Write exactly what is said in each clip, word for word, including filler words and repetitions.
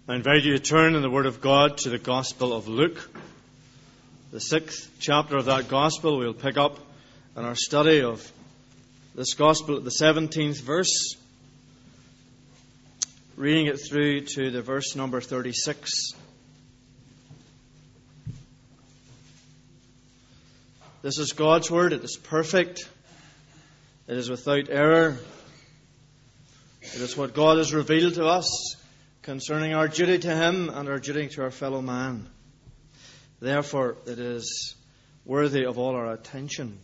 I invite you to turn in the Word of God to the Gospel of Luke, the sixth chapter of that Gospel. We'll pick up in our study of this Gospel at the seventeenth verse, reading it through to the verse number thirty-six. This is God's Word. It is perfect. It is without error. It is what God has revealed to us concerning our duty to Him and our duty to our fellow man. Therefore, it is worthy of all our attention.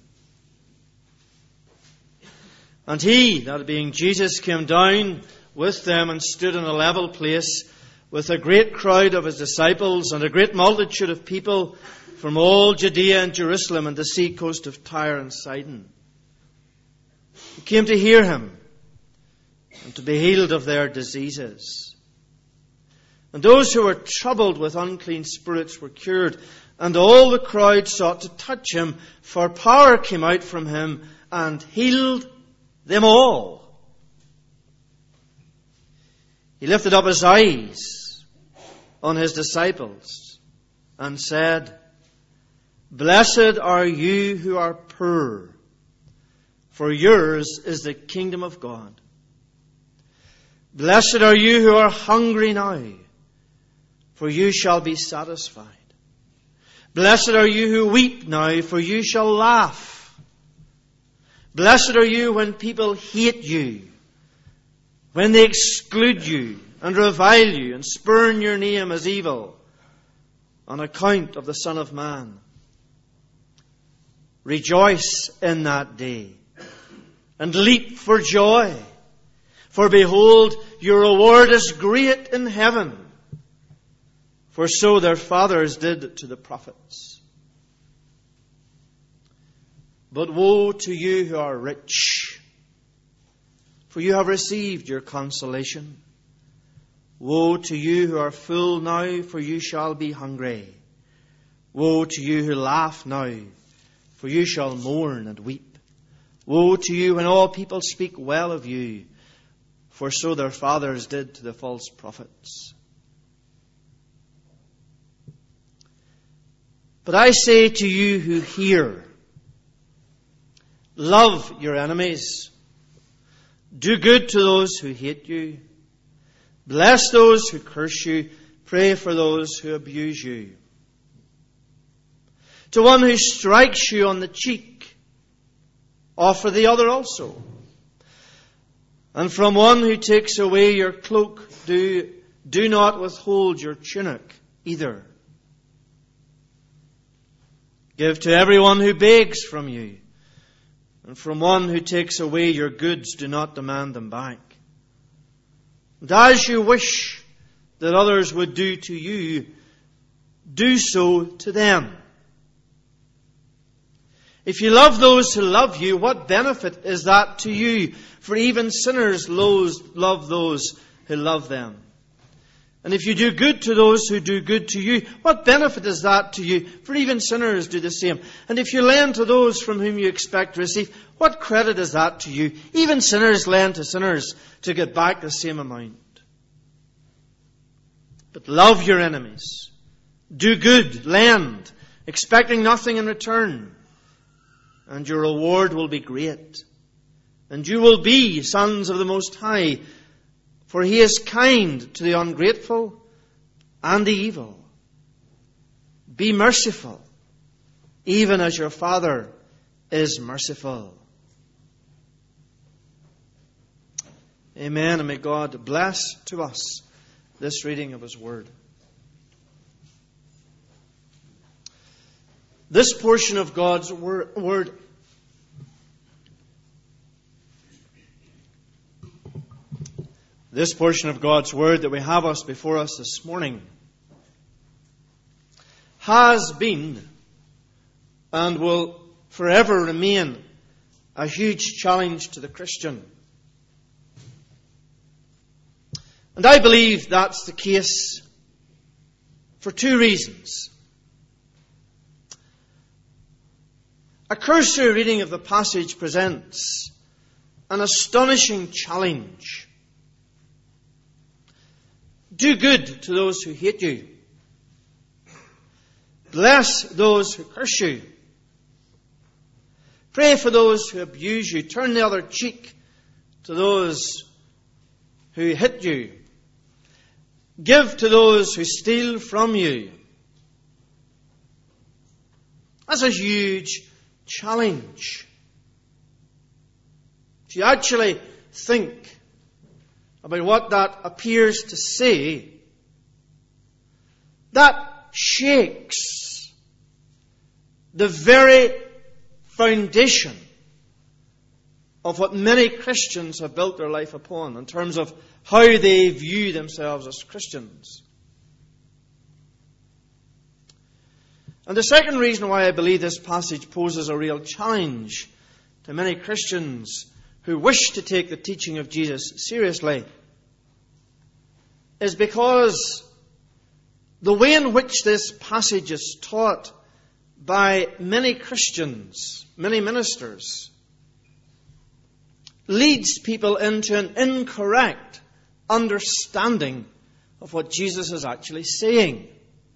And He, that being Jesus, came down with them and stood in a level place with a great crowd of His disciples and a great multitude of people from all Judea and Jerusalem and the sea coast of Tyre and Sidon. He came to hear Him and to be healed of their diseases. And those who were troubled with unclean spirits were cured, and all the crowd sought to touch Him, for power came out from Him and healed them all. He lifted up His eyes on His disciples and said, "Blessed are you who are poor, for yours is the kingdom of God. Blessed are you who are hungry now, for you shall be satisfied. Blessed are you who weep now, for you shall laugh. Blessed are you when people hate you, when they exclude you and revile you and spurn your name as evil on account of the Son of Man. Rejoice in that day and leap for joy, for behold, your reward is great in heaven. For so their fathers did to the prophets. But woe to you who are rich, for you have received your consolation. Woe to you who are full now, for you shall be hungry. Woe to you who laugh now, for you shall mourn and weep. Woe to you when all people speak well of you, for so their fathers did to the false prophets. But I say to you who hear, love your enemies. Do good to those who hate you. Bless those who curse you. Pray for those who abuse you. To one who strikes you on the cheek, offer the other also. And from one who takes away your cloak, do, do not withhold your tunic either. Give to everyone who begs from you, and from one who takes away your goods, do not demand them back. And as you wish that others would do to you, do so to them. If you love those who love you, what benefit is that to you? For even sinners love those who love them. And if you do good to those who do good to you, what benefit is that to you? For even sinners do the same. And if you lend to those from whom you expect to receive, what credit is that to you? Even sinners lend to sinners to get back the same amount. But love your enemies. Do good, lend, expecting nothing in return. And your reward will be great. And you will be sons of the Most High, for He is kind to the ungrateful and the evil. Be merciful, even as your Father is merciful. Amen. And may God bless to us this reading of His Word. This portion of God's Word This portion of God's Word that we have us before us this morning has been and will forever remain a huge challenge to the Christian. And I believe that's the case for two reasons. A cursory reading of the passage presents an astonishing challenge. Do good to those who hate you. Bless those who curse you. Pray for those who abuse you. Turn the other cheek to those who hit you. Give to those who steal from you. That's a huge challenge. If you actually think about what that appears to say, that shakes the very foundation of what many Christians have built their life upon in terms of how they view themselves as Christians. And the second reason why I believe this passage poses a real challenge to many Christians who wish to take the teaching of Jesus seriously is because the way in which this passage is taught by many Christians, many ministers, leads people into an incorrect understanding of what Jesus is actually saying.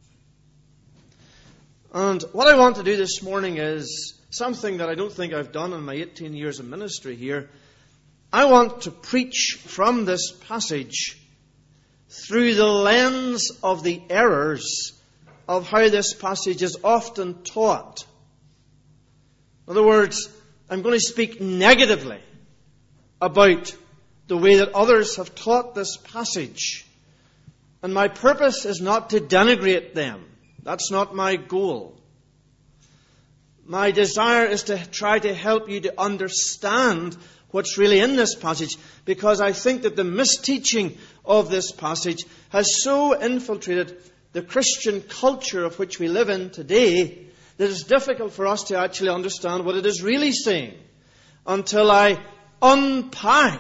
And what I want to do this morning is something that I don't think I've done in my eighteen years of ministry here. I want to preach from this passage through the lens of the errors of how this passage is often taught. In other words, I'm going to speak negatively about the way that others have taught this passage. And my purpose is not to denigrate them. That's not my goal. My desire is to try to help you to understand what's really in this passage, because I think that the misteaching of this passage has so infiltrated the Christian culture of which we live in today that it's difficult for us to actually understand what it is really saying until I unpack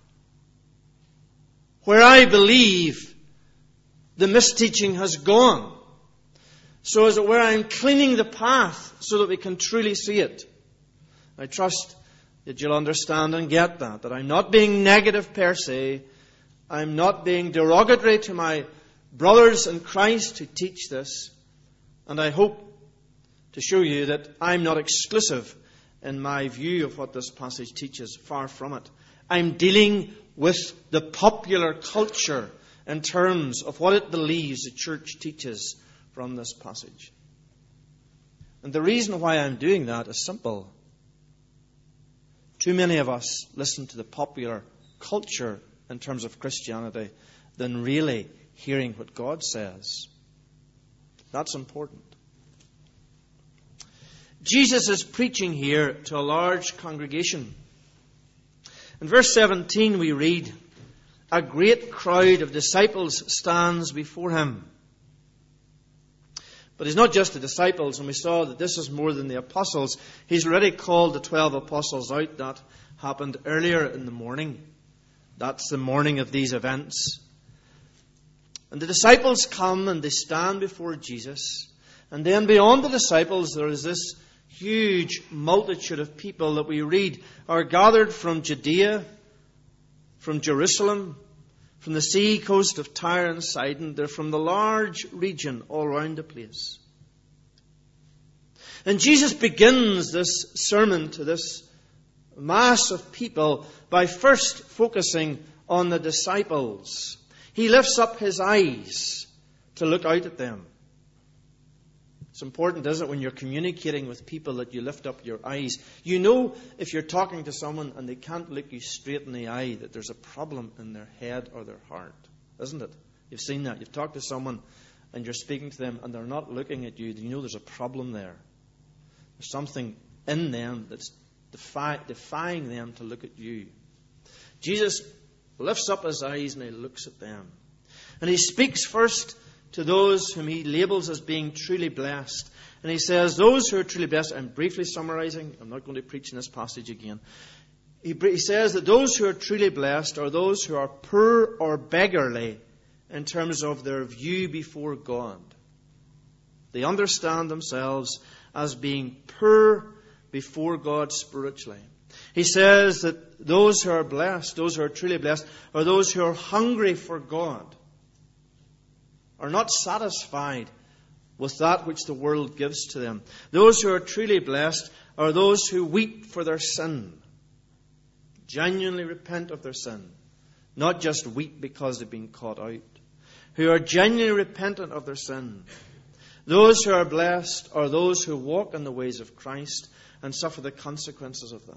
where I believe the misteaching has gone. So as it were, I'm cleaning the path so that we can truly see it. I trust that you'll understand and get that, that I'm not being negative per se. I'm not being derogatory to my brothers in Christ who teach this. And I hope to show you that I'm not exclusive in my view of what this passage teaches. Far from it. I'm dealing with the popular culture in terms of what it believes the church teaches from this passage. And the reason why I'm doing that is simple. Too many of us listen to the popular culture in terms of Christianity than really hearing what God says. That's important. Jesus is preaching here to a large congregation. In verse seventeen we read, "A great crowd of disciples stands before him." But he's not just the disciples, and we saw that this is more than the apostles. He's already called the twelve apostles out. That happened earlier in the morning. That's the morning of these events. And the disciples come and they stand before Jesus. And then beyond the disciples there is this huge multitude of people that we read are gathered from Judea, from Jerusalem, from the sea coast of Tyre and Sidon. They're from the large region all around the place. And Jesus begins this sermon to this mass of people by first focusing on the disciples. He lifts up his eyes to look out at them. It's important, isn't it, when you're communicating with people that you lift up your eyes. You know if you're talking to someone and they can't look you straight in the eye that there's a problem in their head or their heart. Isn't it? You've seen that. You've talked to someone and you're speaking to them and they're not looking at you. You know there's a problem there. There's something in them that's defy, defying them to look at you. Jesus lifts up his eyes and he looks at them. And he speaks first to those whom he labels as being truly blessed. And he says, those who are truly blessed, I'm briefly summarizing, I'm not going to preach in this passage again. He, he says that those who are truly blessed are those who are poor or beggarly in terms of their view before God. They understand themselves as being poor before God spiritually. He says that those who are blessed, those who are truly blessed, are those who are hungry for God. are not satisfied with that which the world gives to them. Those who are truly blessed are those who weep for their sin, genuinely repent of their sin, not just weep because they've been caught out, who are genuinely repentant of their sin. Those who are blessed are those who walk in the ways of Christ and suffer the consequences of that.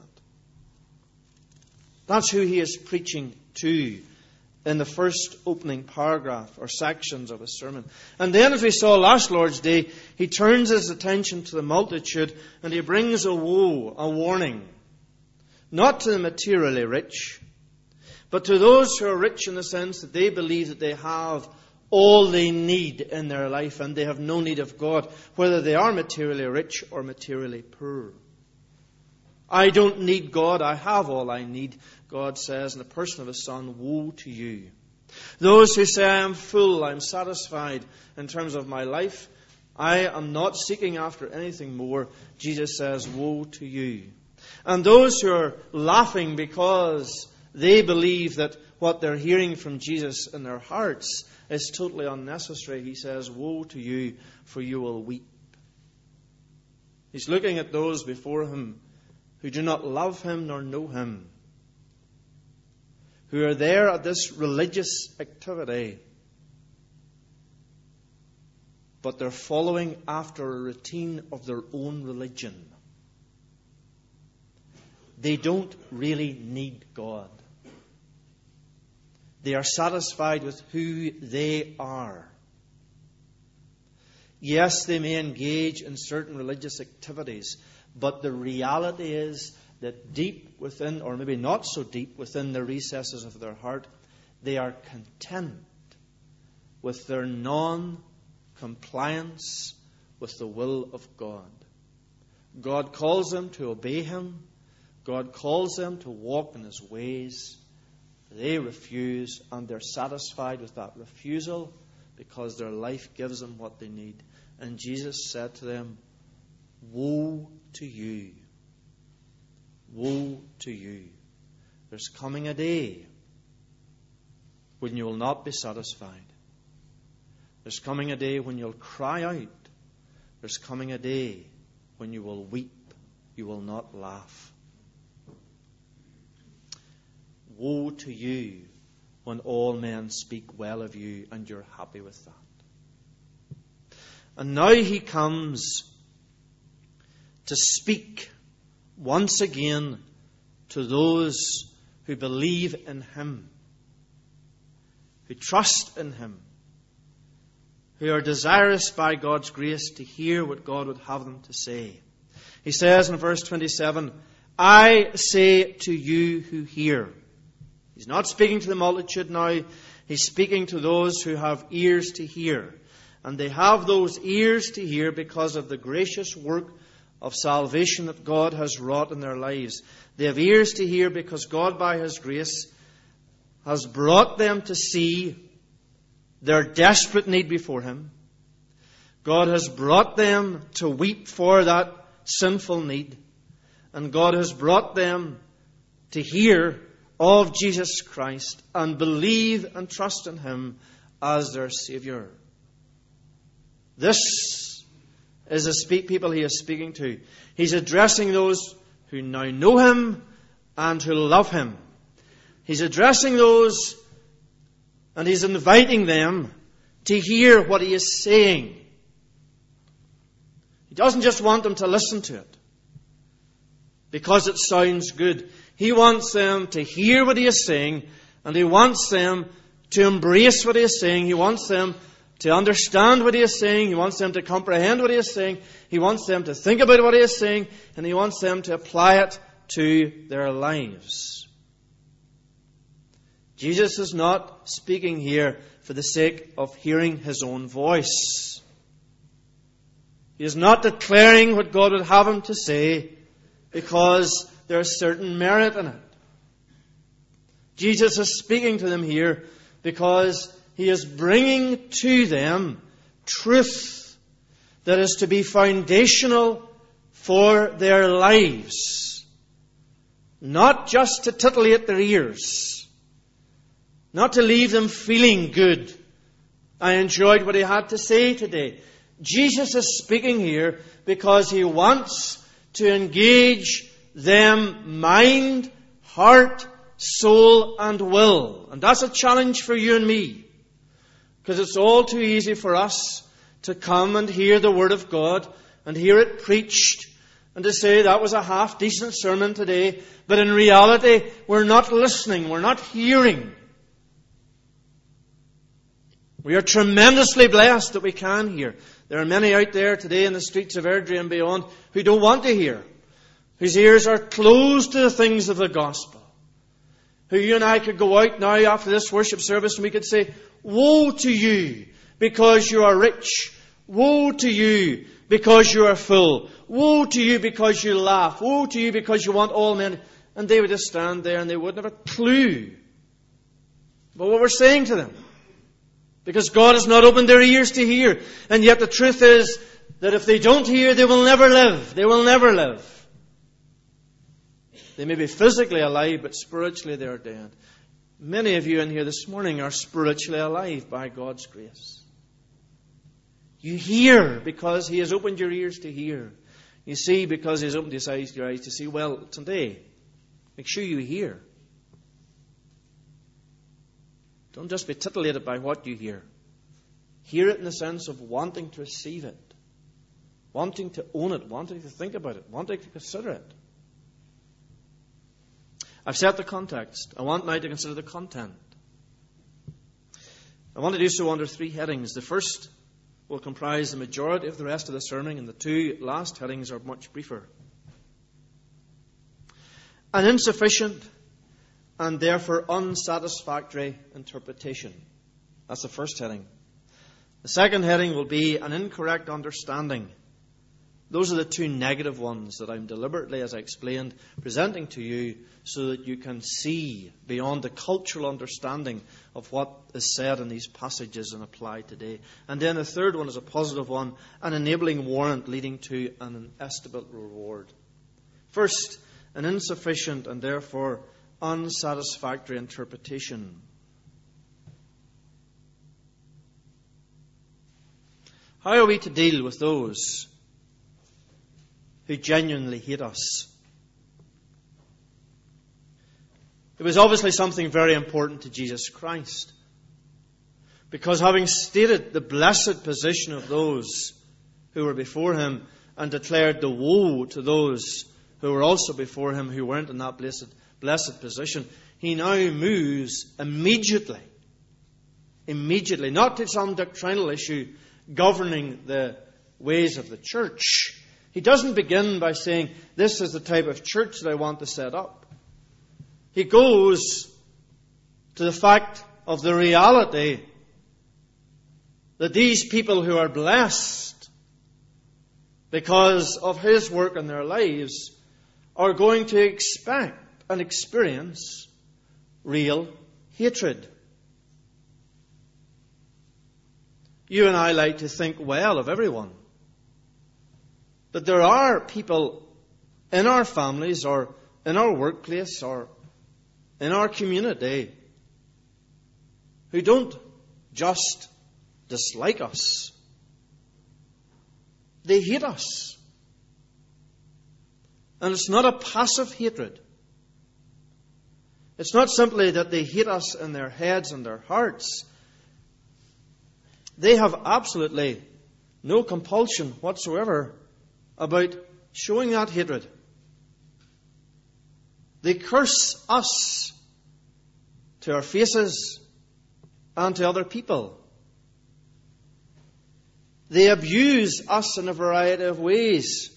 That's who he is preaching to in the first opening paragraph or sections of his sermon. And then, as we saw last Lord's Day, he turns his attention to the multitude and he brings a woe, a warning, not to the materially rich, but to those who are rich in the sense that they believe that they have all they need in their life and they have no need of God, whether they are materially rich or materially poor. I don't need God, I have all I need, God says in the person of his Son. Woe to you. Those who say, I am full, I am satisfied in terms of my life, I am not seeking after anything more, Jesus says, woe to you. And those who are laughing because they believe that what they're hearing from Jesus in their hearts is totally unnecessary, he says, woe to you, for you will weep. He's looking at those before him who do not love him nor know him, who are there at this religious activity, but they're following after a routine of their own religion. They don't really need God. They are satisfied with who they are. Yes, they may engage in certain religious activities, but the reality is that deep within, or maybe not so deep, within the recesses of their heart, they are content with their non-compliance with the will of God. God calls them to obey him. God calls them to walk in his ways. They refuse, and they're satisfied with that refusal because their life gives them what they need. And Jesus said to them, woe to you. Woe to you. There's coming a day when you will not be satisfied. There's coming a day when you'll cry out. There's coming a day when you will weep. You will not laugh. Woe to you when all men speak well of you and you're happy with that. And now he comes to speak once again to those who believe in him, who trust in him, who are desirous by God's grace to hear what God would have them to say. He says in verse twenty-seven, I say to you who hear. He's not speaking to the multitude now. He's speaking to those who have ears to hear. And they have those ears to hear because of the gracious work of salvation that God has wrought in their lives. They have ears to hear because God, by his grace, has brought them to see their desperate need before him. God has brought them to weep for that sinful need. And God has brought them to hear of Jesus Christ and believe and trust in him as their Saviour. This is the speak people he is speaking to. He's addressing those who now know him and who love him. He's addressing those and he's inviting them to hear what he is saying. He doesn't just want them to listen to it because it sounds good. He wants them to hear what he is saying, and he wants them to embrace what he is saying. He wants them to understand what he is saying. He wants them to comprehend what he is saying. He wants them to think about what he is saying, and he wants them to apply it to their lives. Jesus is not speaking here for the sake of hearing his own voice. He is not declaring what God would have him to say because there is certain merit in it. Jesus is speaking to them here because he is bringing to them truth that is to be foundational for their lives. Not just to titillate their ears. Not to leave them feeling good I enjoyed what he had to say today. Jesus is speaking here because he wants to engage them mind, heart, soul, and will. And that's a challenge for you and me. Because it's all too easy for us to come and hear the Word of God and hear it preached and to say that was a half-decent sermon today. But in reality, we're not listening. We're not hearing. We are tremendously blessed that we can hear. There are many out there today in the streets of Airdrie and beyond who don't want to hear, whose ears are closed to the things of the gospel, who you and I could go out now after this worship service and we could say, woe to you because you are rich. Woe to you because you are full. Woe to you because you laugh. Woe to you because you want all men. And they would just stand there and they wouldn't have a clue about what we're saying to them. Because God has not opened their ears to hear. And yet the truth is that if they don't hear, they will never live. They will never live. They may be physically alive, but spiritually they are dead. Many of you in here this morning are spiritually alive by God's grace. You hear because He has opened your ears to hear. You see because He has opened His eyes, your eyes to see. Well, today, make sure you hear. Don't just be titillated by what you hear. Hear it in the sense of wanting to receive it, wanting to own it, wanting to think about it, wanting to consider it. I've set the context. I want now to consider the content. I want to do so under three headings. The first will comprise the majority of the rest of the sermon, and the two last headings are much briefer. An insufficient and therefore unsatisfactory interpretation. That's the first heading. The second heading will be an incorrect understanding. Those are the two negative ones that I'm deliberately, as I explained, presenting to you so that you can see beyond the cultural understanding of what is said in these passages and applied today. And then the third one is a positive one, an enabling warrant leading to an inestimable reward. First, an insufficient and therefore unsatisfactory interpretation. How are we to deal with those who genuinely hate us? It was obviously something very important to Jesus Christ. Because having stated the blessed position of those who were before Him and declared the woe to those who were also before Him who weren't in that blessed, blessed position, He now moves immediately, immediately, not to some doctrinal issue governing the ways of the church. He doesn't begin by saying, this is the type of church that I want to set up. He goes to the fact of the reality that these people who are blessed because of His work in their lives are going to expect and experience real hatred. You and I like to think well of everyone. But there are people in our families or in our workplace or in our community who don't just dislike us. They hate us. And it's not a passive hatred. It's not simply that they hate us in their heads and their hearts. They have absolutely no compulsion whatsoever about showing that hatred. They curse us to our faces and to other people. They abuse us in a variety of ways.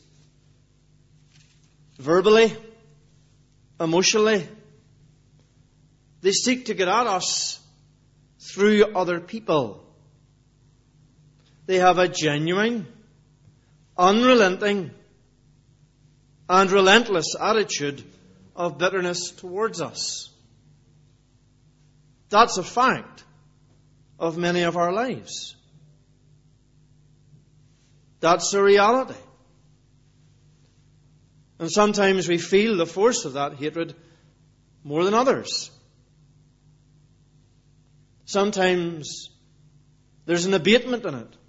Verbally, emotionally. They seek to get at us through other people. They have a genuine, unrelenting, and relentless attitude of bitterness towards us. That's a fact of many of our lives. That's the reality. And sometimes we feel the force of that hatred more than others. Sometimes there's an abatement in it.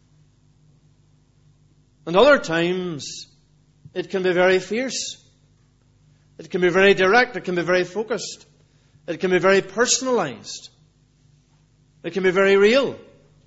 And other times, it can be very fierce. It can be very direct. It can be very focused. It can be very personalized. It can be very real.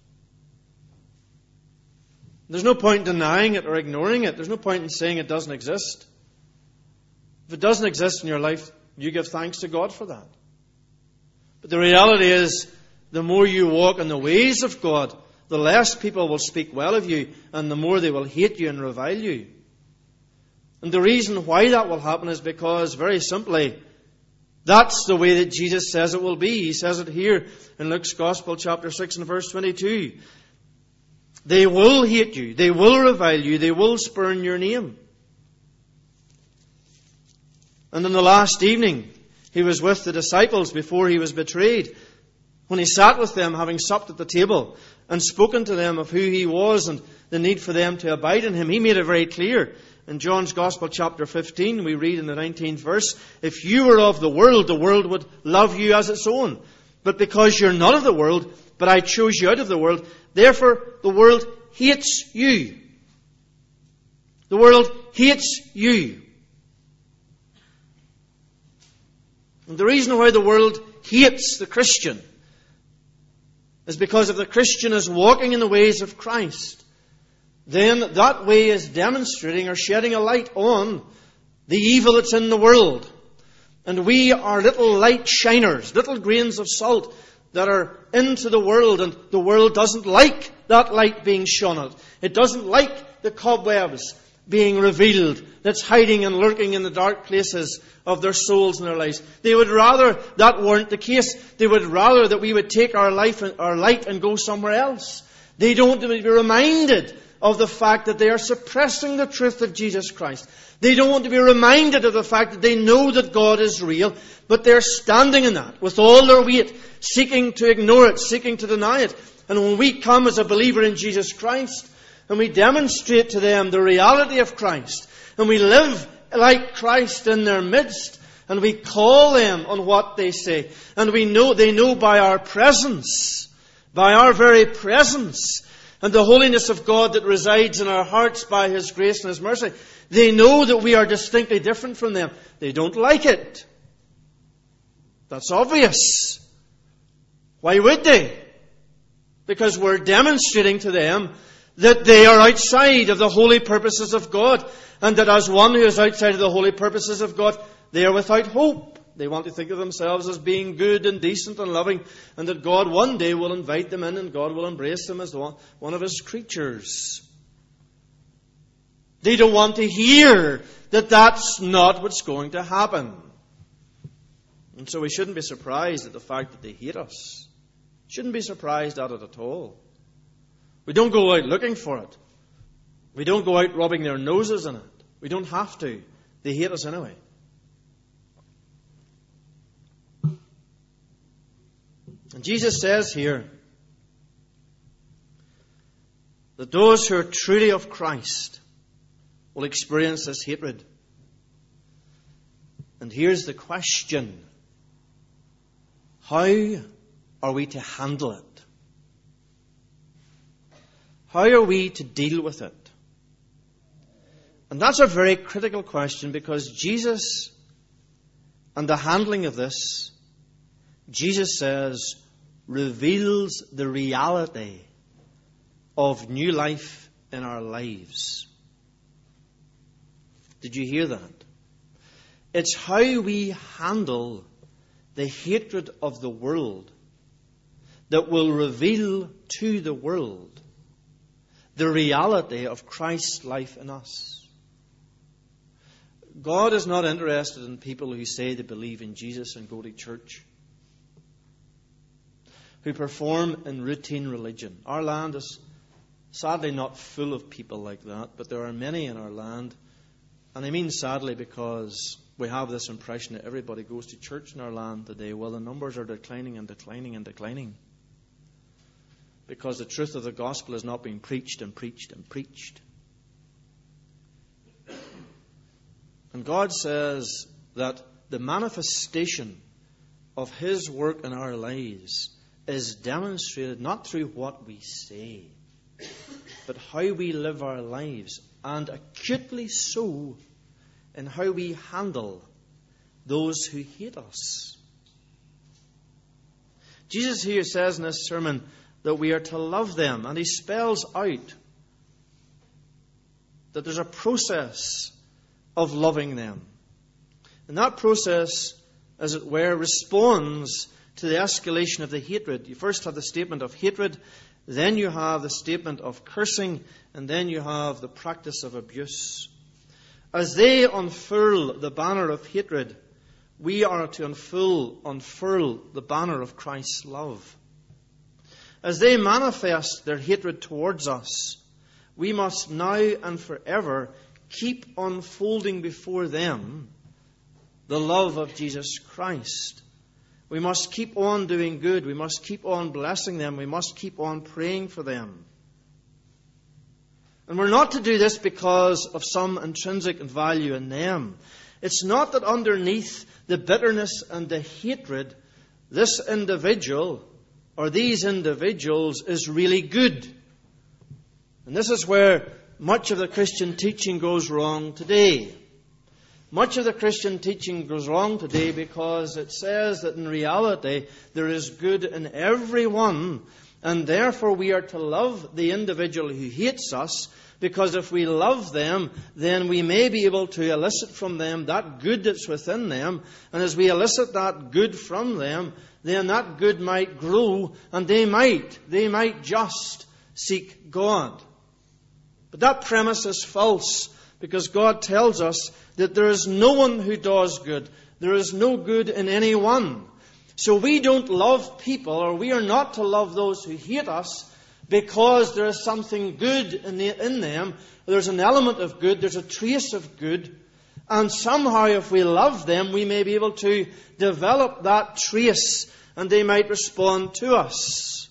There's no point in denying it or ignoring it. There's no point in saying it doesn't exist. If it doesn't exist in your life, you give thanks to God for that. But the reality is, the more you walk in the ways of God, the less people will speak well of you, and the more they will hate you and revile you. And the reason why that will happen is because, very simply, that's the way that Jesus says it will be. He says it here in Luke's Gospel, chapter six and verse twenty-two. They will hate you. They will revile you. They will spurn your name. And on the last evening, he was with the disciples before he was betrayed. When he sat with them, having supped at the table, and spoken to them of who he was and the need for them to abide in him, he made it very clear. In John's Gospel, chapter fifteen, we read in the nineteenth verse, if you were of the world, the world would love you as its own. But because you're not of the world, but I chose you out of the world, therefore the world hates you. The world hates you. And the reason why the world hates the Christian is because if the Christian is walking in the ways of Christ, then that way is demonstrating or shedding a light on the evil that's in the world. And we are little light shiners, little grains of salt that are into the world, and the world doesn't like that light being shone at. It doesn't like the cobwebs being revealed that's hiding and lurking in the dark places of their souls and their lives. They would rather that weren't the case. They would rather that we would take our life and our light and go somewhere else. They don't want to be reminded of the fact that they are suppressing the truth of Jesus Christ. They don't want to be reminded of the fact that they know that God is real, but they're standing in that with all their weight, seeking to ignore it, seeking to deny it. And when we come as a believer in Jesus Christ, and we demonstrate to them the reality of Christ, and we live like Christ in their midst, and we call them on what they say, and we know they know by our presence, by our very presence, and the holiness of God that resides in our hearts by His grace and His mercy, they know that we are distinctly different from them. They don't like it. That's obvious. Why would they? Because we're demonstrating to them that they are outside of the holy purposes of God, and that as one who is outside of the holy purposes of God, they are without hope. They want to think of themselves as being good and decent and loving, and that God one day will invite them in and God will embrace them as one of His creatures. They don't want to hear that that's not what's going to happen. And so we shouldn't be surprised at the fact that they hate us. Shouldn't be surprised at it at all. We don't go out looking for it. We don't go out rubbing their noses in it. We don't have to. They hate us anyway. And Jesus says here that those who are truly of Christ will experience this hatred. And here's the question. How are we to handle it? How are we to deal with it? And that's a very critical question, because Jesus and the handling of this, Jesus says, reveals the reality of new life in our lives. Did you hear that? It's how we handle the hatred of the world that will reveal to the world the reality of Christ's life in us. God is not interested in people who say they believe in Jesus and go to church, who perform in routine religion. Our land is sadly not full of people like that, but there are many in our land. And I mean sadly because we have this impression that everybody goes to church in our land today. Well, the numbers are declining and declining and declining, because the truth of the gospel is not being preached and preached and preached. And God says that the manifestation of His work in our lives is demonstrated not through what we say, but how we live our lives, and acutely so in how we handle those who hate us. Jesus here says in this sermon that we are to love them, and he spells out that there's a process of loving them. And that process, as it were, responds to the escalation of the hatred. You first have the statement of hatred, then you have the statement of cursing, and then you have the practice of abuse. As they unfurl the banner of hatred, we are to unfurl, unfurl the banner of Christ's love. As they manifest their hatred towards us, we must now and forever keep unfolding before them the love of Jesus Christ. We must keep on doing good. We must keep on blessing them. We must keep on praying for them. And we're not to do this because of some intrinsic value in them. It's not that underneath the bitterness and the hatred, this individual or these individuals is really good. And this is where much of the Christian teaching goes wrong today. Much of the Christian teaching goes wrong today because it says that in reality there is good in everyone, and therefore we are to love the individual who hates us, because if we love them, then we may be able to elicit from them that good that's within them, and as we elicit that good from them, then that good might grow, and they might, they might just seek God. But that premise is false, because God tells us that there is no one who does good. There is no good in anyone. So we don't love people, or we are not to love those who hate us, because there is something good in, the, in them. There's an element of good. There's a trace of good. And somehow if we love them, we may be able to develop that trace, and they might respond to us.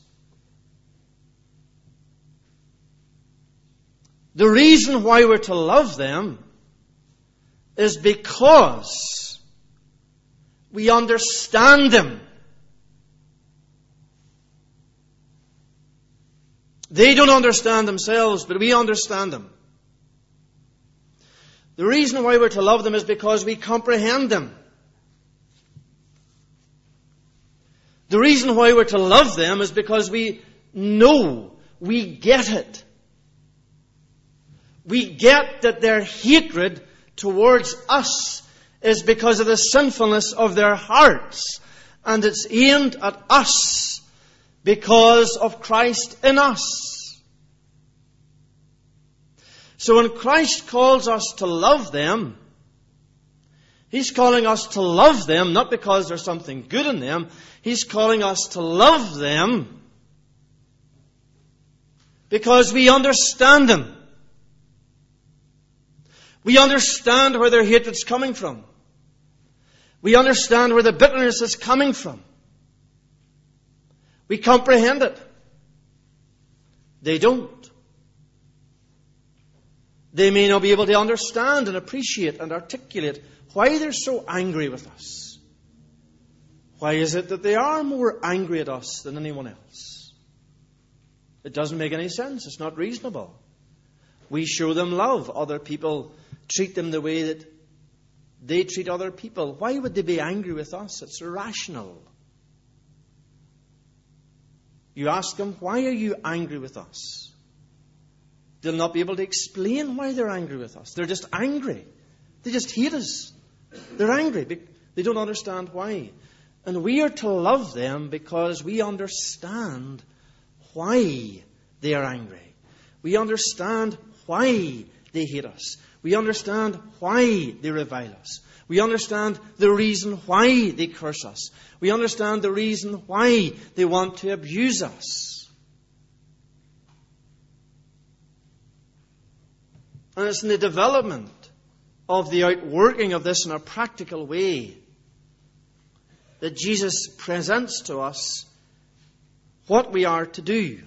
The reason why we're to love them is because we understand them. They don't understand themselves, but we understand them. The reason why we're to love them is because we comprehend them. The reason why we're to love them is because we know, we get it. We get that their hatred towards us is because of the sinfulness of their hearts. And it's aimed at us because of Christ in us. So when Christ calls us to love them, He's calling us to love them not because there's something good in them. He's calling us to love them because we understand them. We understand where their hatred's coming from. We understand where the bitterness is coming from. We comprehend it. They don't. They may not be able to understand and appreciate and articulate why they're so angry with us. Why is it that they are more angry at us than anyone else? It doesn't make any sense. It's not reasonable. We show them love. Other people treat them the way that they treat other people. Why would they be angry with us? It's irrational. You ask them, why are you angry with us? They'll not be able to explain why they're angry with us. They're just angry. They just hate us. They're angry. They don't understand why. And we are to love them because we understand why they are angry. We understand why they hate us. We understand why they revile us. We understand the reason why they curse us. We understand the reason why they want to abuse us. And it's in the development of the outworking of this in a practical way that Jesus presents to us what we are to do.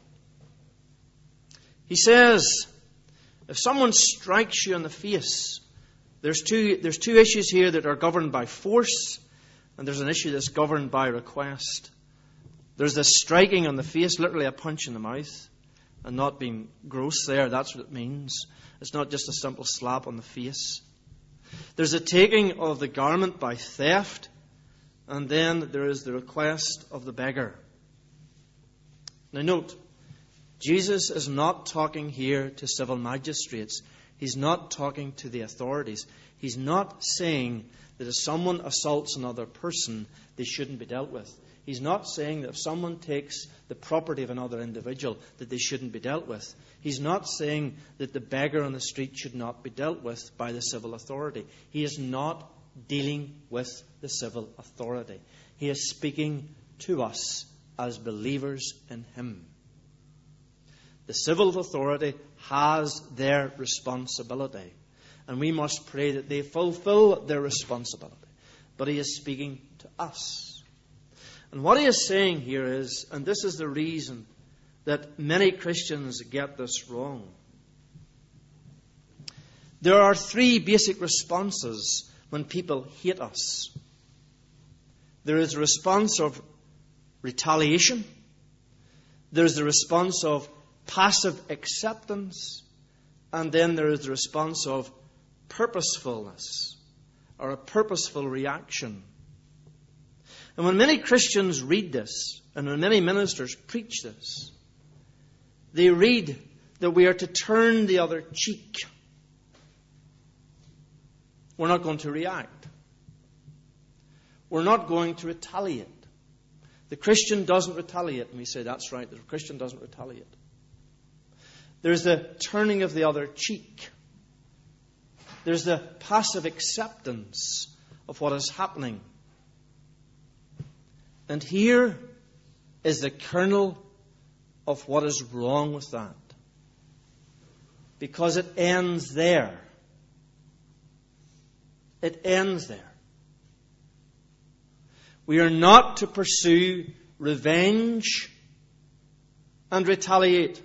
He says, if someone strikes you in the face, there's two, there's two issues here that are governed by force, and there's an issue that's governed by request. There's this striking on the face, literally a punch in the mouth. And not being gross there, that's what it means. It's not just a simple slap on the face. There's a taking of the garment by theft. And then there is the request of the beggar. Now note, Jesus is not talking here to civil magistrates. He's not talking to the authorities. He's not saying that if someone assaults another person, they shouldn't be dealt with. He's not saying that if someone takes the property of another individual, that they shouldn't be dealt with. He's not saying that the beggar on the street should not be dealt with by the civil authority. He is not dealing with the civil authority. He is speaking to us as believers in Him. The civil authority has their responsibility, and we must pray that they fulfill their responsibility. But He is speaking to us. And what He is saying here is, and this is the reason that many Christians get this wrong. There are three basic responses when people hate us. There is a response of retaliation. There is the response of passive acceptance. And then there is the response of purposefulness, or a purposeful reaction. And when many Christians read this, and when many ministers preach this, they read that we are to turn the other cheek. We're not going to react. We're not going to retaliate. The Christian doesn't retaliate. And we say, that's right, the Christian doesn't retaliate. There's the turning of the other cheek. There's the passive acceptance of what is happening. And here is the kernel of what is wrong with that. Because it ends there. It ends there. We are not to pursue revenge and retaliate.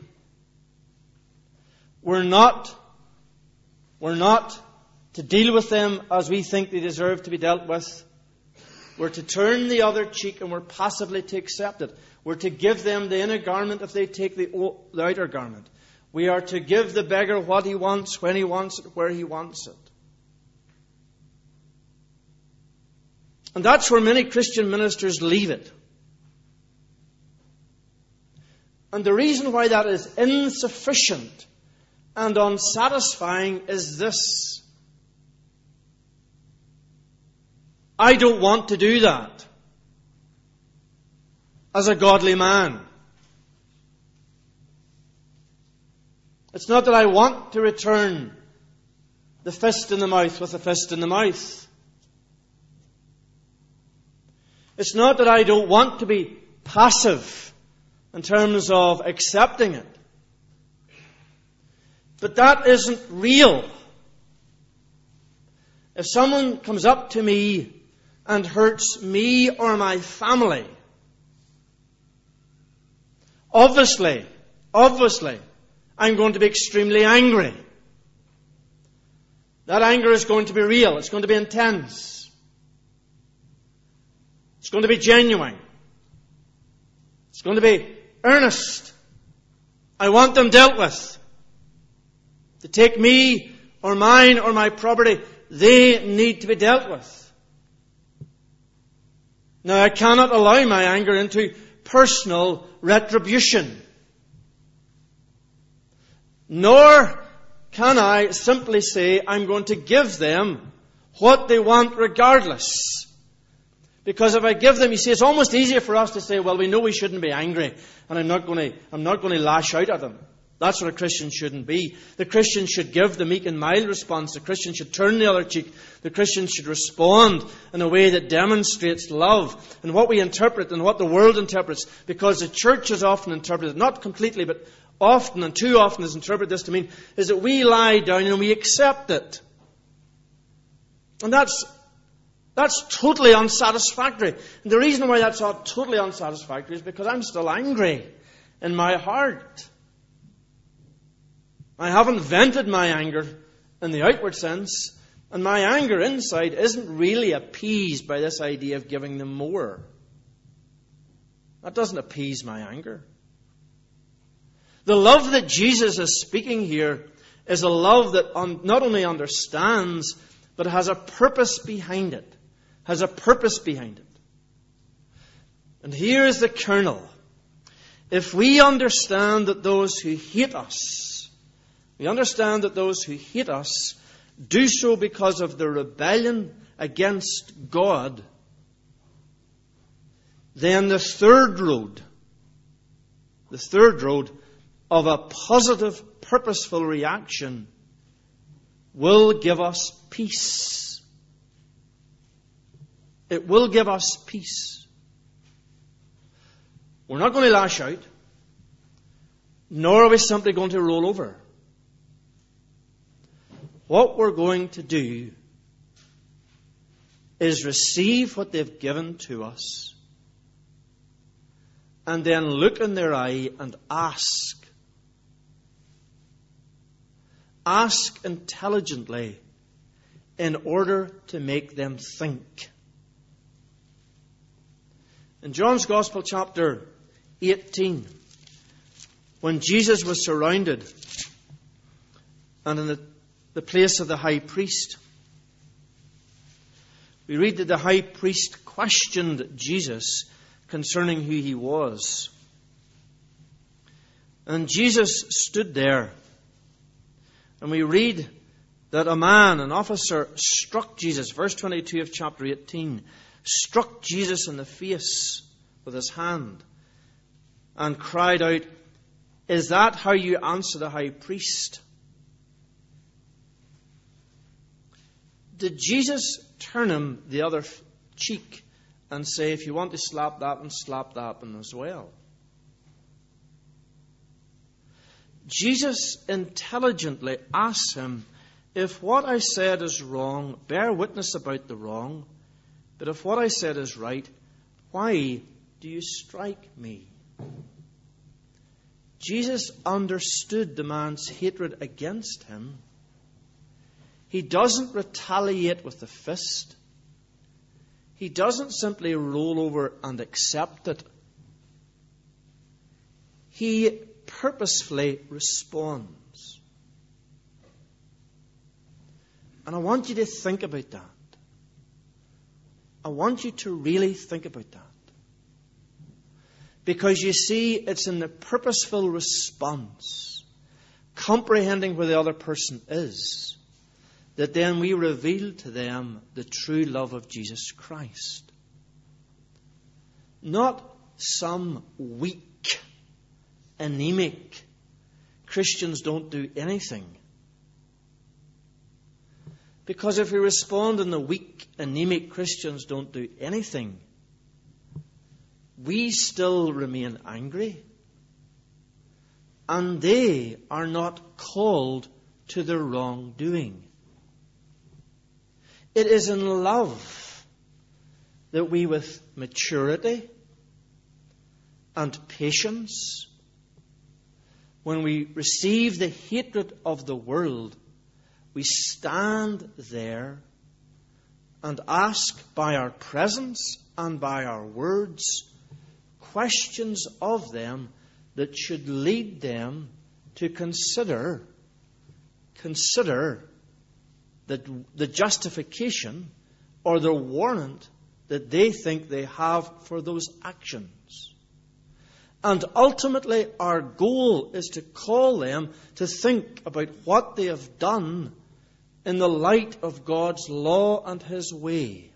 We're not, we're not to deal with them as we think they deserve to be dealt with. We're to turn the other cheek, and we're passively to accept it. We're to give them the inner garment if they take the, the outer garment. We are to give the beggar what he wants, when he wants it, where he wants it. And that's where many Christian ministers leave it. And the reason why that is insufficient and unsatisfying is this. I don't want to do that as a godly man. It's not that I want to return the fist in the mouth with a fist in the mouth. It's not that I don't want to be passive in terms of accepting it. But that isn't real. If someone comes up to me and hurts me or my family, obviously, obviously, I'm going to be extremely angry. That anger is going to be real. It's going to be intense. It's going to be genuine. It's going to be earnest. I want them dealt with. To take me or mine or my property, they need to be dealt with. Now, I cannot allow my anger into personal retribution. Nor can I simply say, I'm going to give them what they want regardless. Because if I give them, you see, it's almost easier for us to say, well, we know we shouldn't be angry, and I'm not going to, I'm not going to lash out at them. That's what a Christian shouldn't be. The Christian should give the meek and mild response. The Christian should turn the other cheek. The Christian should respond in a way that demonstrates love. And what we interpret and what the world interprets, because the church is often interpreted, not completely, but often and too often is interpreted this to mean, is that we lie down and we accept it. And that's That's totally unsatisfactory. And the reason why that's not totally unsatisfactory is because I'm still angry in my heart. I haven't vented my anger in the outward sense, and my anger inside isn't really appeased by this idea of giving them more. That doesn't appease my anger. The love that Jesus is speaking here is a love that un- not only understands, but has a purpose behind it. Has a purpose behind it. And here is the kernel. If we understand that those who hate us, we understand that those who hate us do so because of their rebellion against God, then the third road, the third road of a positive, purposeful reaction will give us peace. It will give us peace. We're not going to lash out, nor are we simply going to roll over. What we're going to do is receive what they've given to us and then look in their eye and ask. Ask intelligently in order to make them think. In John's Gospel, chapter eighteen, when Jesus was surrounded and in the, the place of the high priest, we read that the high priest questioned Jesus concerning who he was. And Jesus stood there. And we read that a man, an officer, struck Jesus. Verse twenty-two of chapter eighteen. Struck Jesus in the face with his hand. And cried out, "Is that how you answer the high priest?" Did Jesus turn him the other cheek and say, if you want to slap that one, slap that one as well? Jesus intelligently asks him, if what I said is wrong, bear witness about the wrong. But if what I said is right, why do you strike me? Jesus understood the man's hatred against him. He doesn't retaliate with the fist. He doesn't simply roll over and accept it. He purposefully responds. And I want you to think about that. I want you to really think about that. Because you see, it's in the purposeful response, comprehending where the other person is, that then we reveal to them the true love of Jesus Christ. Not some weak, anemic Christians don't do anything. Because if we respond in the weak, anemic Christians don't do anything, we still remain angry. And they are not called to their wrongdoing. It is in love that we, with maturity and patience, when we receive the hatred of the world, we stand there and ask by our presence and by our words questions of them that should lead them to consider, consider the, the justification or the warrant that they think they have for those actions. And ultimately, our goal is to call them to think about what they have done in the light of God's law and His way.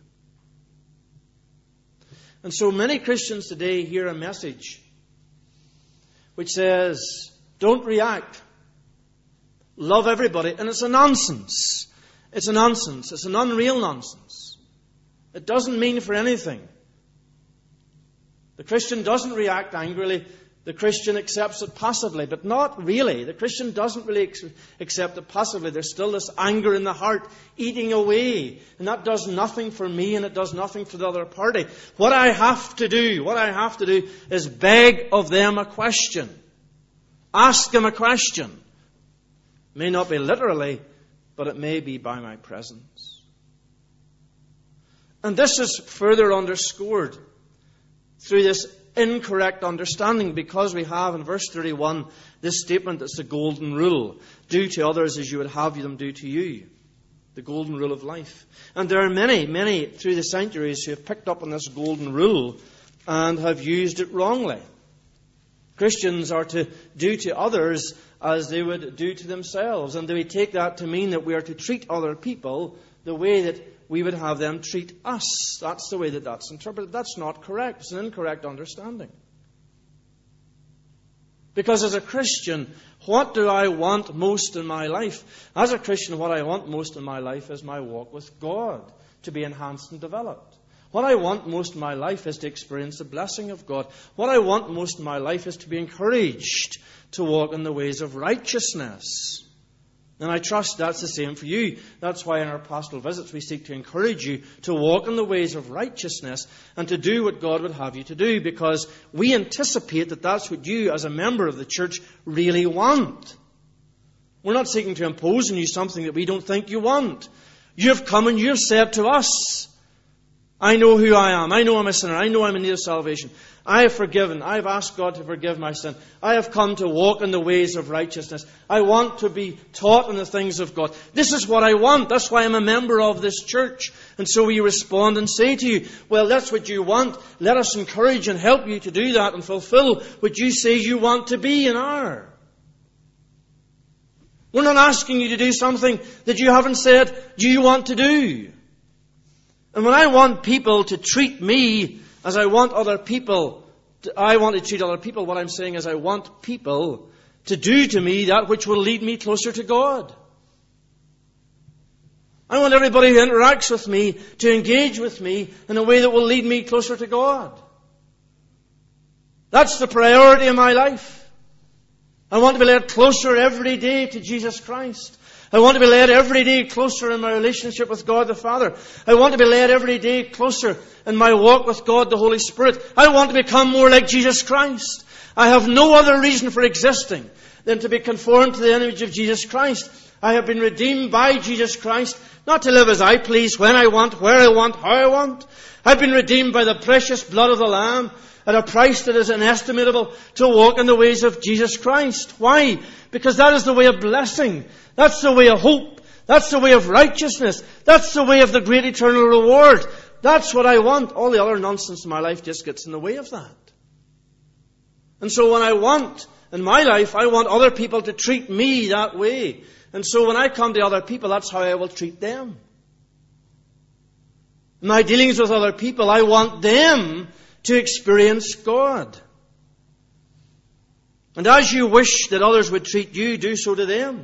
And so many Christians today hear a message which says, don't react. Love everybody. And it's a nonsense. It's a nonsense. It's an unreal nonsense. It doesn't mean for anything. The Christian doesn't react angrily. The Christian accepts it passively, but not really. The Christian doesn't really ex- accept it passively. There's still this anger in the heart eating away. And that does nothing for me and it does nothing for the other party. What I have to do, what I have to do is beg of them a question. Ask them a question. It may not be literally, but it may be by my presence. And this is further underscored through this incorrect understanding, because we have in verse thirty-one this statement that's the golden rule. Do to others as you would have them do to you. The golden rule of life. And there are many, many through the centuries who have picked up on this golden rule and have used it wrongly. Christians are to do to others as they would do to themselves. And we take that to mean that we are to treat other people the way that we would have them treat us. That's the way that that's interpreted. That's not correct. It's an incorrect understanding. Because as a Christian, what do I want most in my life? As a Christian, what I want most in my life is my walk with God to be enhanced and developed. What I want most in my life is to experience the blessing of God. What I want most in my life is to be encouraged to walk in the ways of righteousness. And I trust that's the same for you. That's why in our pastoral visits we seek to encourage you to walk in the ways of righteousness and to do what God would have you to do, because we anticipate that that's what you as a member of the church really want. We're not seeking to impose on you something that we don't think you want. You've come and you've said to us, I know who I am. I know I'm a sinner. I know I'm in need of salvation. I have forgiven. I have asked God to forgive my sin. I have come to walk in the ways of righteousness. I want to be taught in the things of God. This is what I want. That's why I'm a member of this church. And so we respond and say to you, well, that's what you want. Let us encourage and help you to do that and fulfill what you say you want to be and are. We're not asking you to do something that you haven't said you want to do. And when I want people to treat me as I want other people, to, I want to treat other people, what I'm saying is I want people to do to me that which will lead me closer to God. I want everybody who interacts with me to engage with me in a way that will lead me closer to God. That's the priority of my life. I want to be led closer every day to Jesus Christ. I want to be led every day closer in my relationship with God the Father. I want to be led every day closer in my walk with God the Holy Spirit. I want to become more like Jesus Christ. I have no other reason for existing than to be conformed to the image of Jesus Christ. I have been redeemed by Jesus Christ, not to live as I please, when I want, where I want, how I want. I've been redeemed by the precious blood of the Lamb at a price that is inestimable, to walk in the ways of Jesus Christ. Why? Because that is the way of blessing. That's the way of hope. That's the way of righteousness. That's the way of the great eternal reward. That's what I want. All the other nonsense in my life just gets in the way of that. And so when I want, in my life, I want other people to treat me that way. And so when I come to other people, that's how I will treat them. In my dealings with other people, I want them to experience God. And as you wish that others would treat you, do so to them.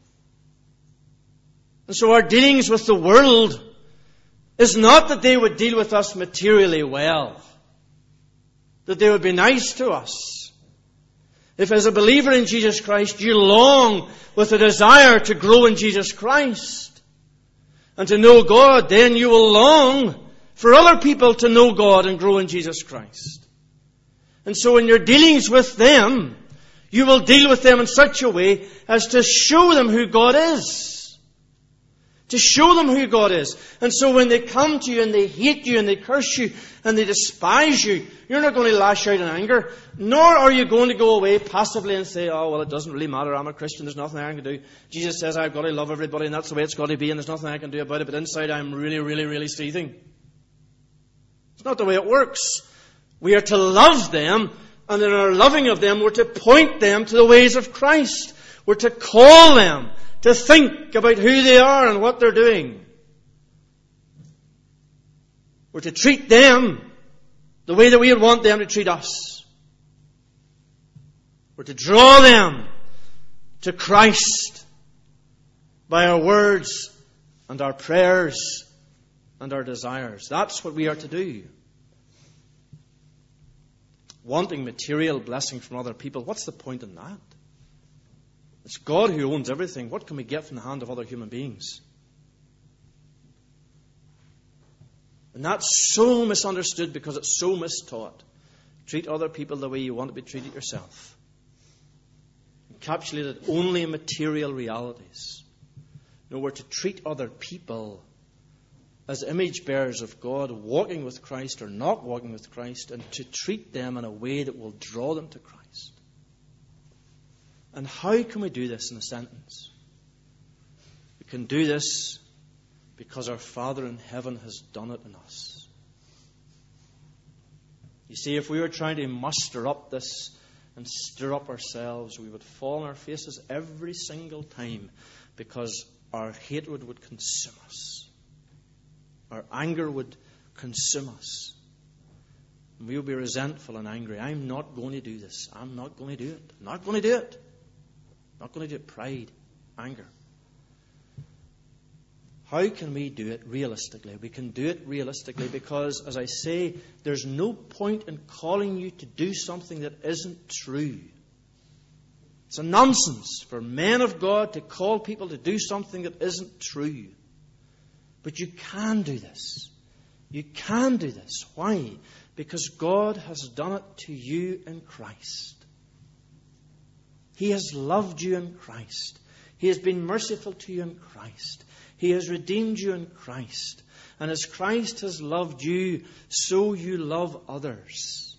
And so our dealings with the world is not that they would deal with us materially well, that they would be nice to us. If as a believer in Jesus Christ you long with a desire to grow in Jesus Christ and to know God, then you will long for other people to know God and grow in Jesus Christ. And so in your dealings with them, you will deal with them in such a way as to show them who God is. To show them who God is. And so when they come to you and they hate you and they curse you and they despise you, you're not going to lash out in anger. Nor are you going to go away passively and say, oh, well, it doesn't really matter. I'm a Christian. There's nothing I can do. Jesus says I've got to love everybody and that's the way it's got to be and there's nothing I can do about it. But inside I'm really, really, really seething. It's not the way it works. We are to love them, and in our loving of them, we're to point them to the ways of Christ. We're to call them to think about who they are and what they're doing. We're to treat them the way that we would want them to treat us. We're to draw them to Christ by our words and our prayers and our desires. That's what we are to do. Wanting material blessing from other people, what's the point in that? It's God who owns everything. What can we get from the hand of other human beings? And that's so misunderstood because it's so mistaught. Treat other people the way you want to be treated yourself. Encapsulated only in material realities. No, we're to treat other people as image bearers of God, walking with Christ or not walking with Christ, and to treat them in a way that will draw them to Christ. And how can we do this in a sentence? We can do this because our Father in heaven has done it in us. You see, if we were trying to muster up this and stir up ourselves, we would fall on our faces every single time, because our hatred would consume us. Our anger would consume us. And we would be resentful and angry. I'm not going to do this. I'm not going to do it. I'm not going to do it. I'm not going to do it. Pride, anger. How can we do it realistically? We can do it realistically because, as I say, there's no point in calling you to do something that isn't true. It's a nonsense for men of God to call people to do something that isn't true. But you can do this. You can do this. Why? Because God has done it to you in Christ. He has loved you in Christ. He has been merciful to you in Christ. He has redeemed you in Christ. And as Christ has loved you, so you love others.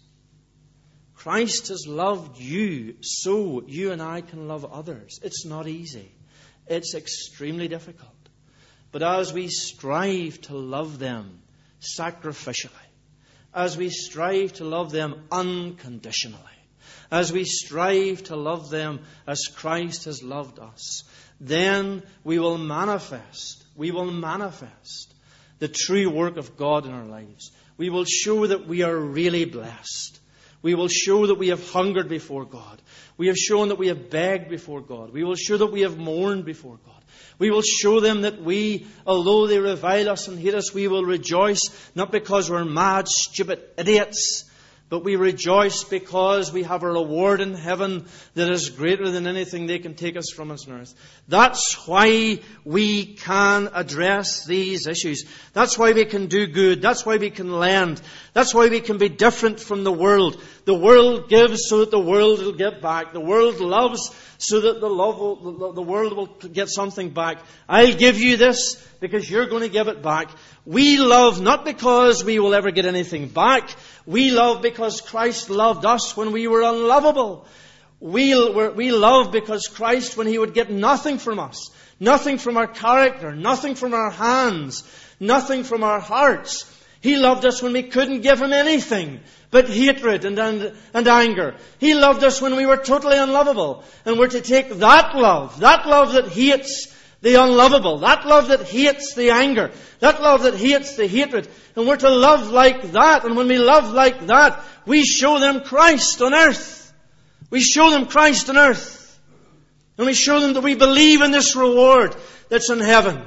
Christ has loved you, so you and I can love others. It's not easy. It's extremely difficult. But as we strive to love them sacrificially, as we strive to love them unconditionally, as we strive to love them as Christ has loved us, then we will manifest, we will manifest the true work of God in our lives. We will show that we are really blessed. We will show that we have hungered before God. We have shown that we have begged before God. We will show that we have mourned before God. We will show them that we, although they revile us and hate us, we will rejoice, not because we're mad, stupid idiots, but we rejoice because we have a reward in heaven that is greater than anything they can take us from us on earth. That's why we can address these issues. That's why we can do good. That's why we can lend. That's why we can be different from the world. The world gives so that the world will get back. The world loves so that the, love will, the world will get something back. I'll give you this because you're going to give it back. We love not because we will ever get anything back. We love because Christ loved us when we were unlovable. We, we love because Christ, when He would get nothing from us, nothing from our character, nothing from our hands, nothing from our hearts. He loved us when we couldn't give Him anything but hatred and, and, and anger. He loved us when we were totally unlovable. And we're to take that love, that love that hates the unlovable, that love that hates the anger, that love that hates the hatred, and we're to love like that. And when we love like that, we show them Christ on earth. We show them Christ on earth. And we show them that we believe in this reward that's in heaven.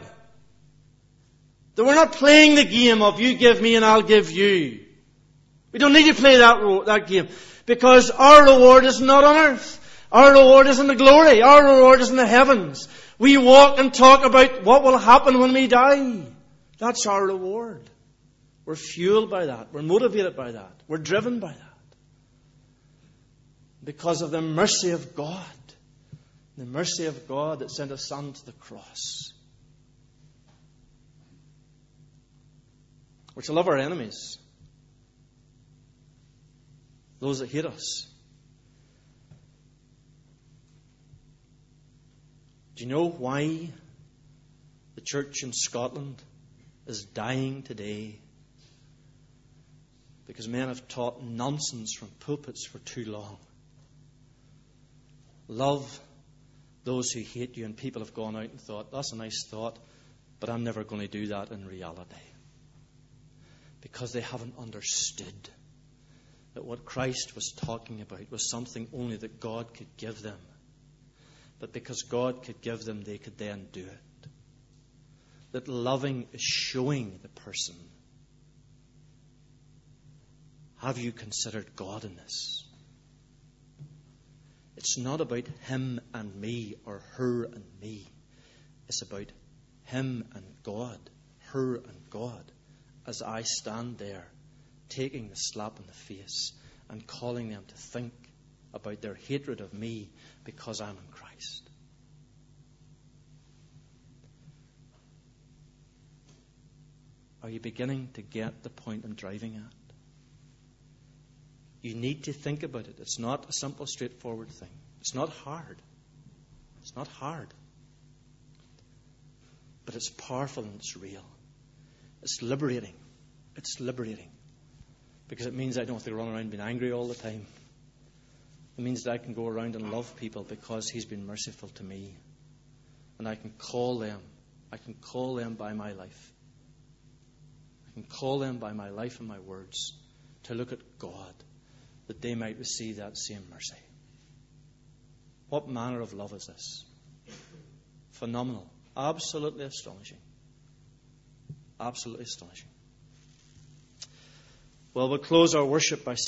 That we're not playing the game of you give me and I'll give you. We don't need to play that, that game. Because our reward is not on earth. Our reward is in the glory. Our reward is in the heavens. We walk and talk about what will happen when we die. That's our reward. We're fueled by that. We're motivated by that. We're driven by that. Because of the mercy of God. The mercy of God that sent His Son to the cross. We're to love our enemies. Those that hate us. Do you know why the church in Scotland is dying today? Because men have taught nonsense from pulpits for too long. Love those who hate you, and people have gone out and thought, that's a nice thought, but I'm never going to do that in reality. Because they haven't understood that what Christ was talking about was something only that God could give them. But because God could give them, they could then do it. That loving is showing the person. Have you considered God in this? It's not about him and me or her and me. It's about him and God, her and God. As I stand there, taking the slap in the face and calling them to think about their hatred of me because I'm in Christ. Are you beginning to get the point I'm driving at? You need to think about it. It's not a simple, straightforward thing. It's not hard. It's not hard. But it's powerful and it's real. It's liberating. It's liberating. Because it means I don't have to run around being angry all the time. It means that I can go around and love people because He's been merciful to me. And I can call them. I can call them by my life. I can call them by my life and my words to look at God, that they might receive that same mercy. What manner of love is this? Phenomenal. Absolutely astonishing. Absolutely astonishing. Well, we'll close our worship by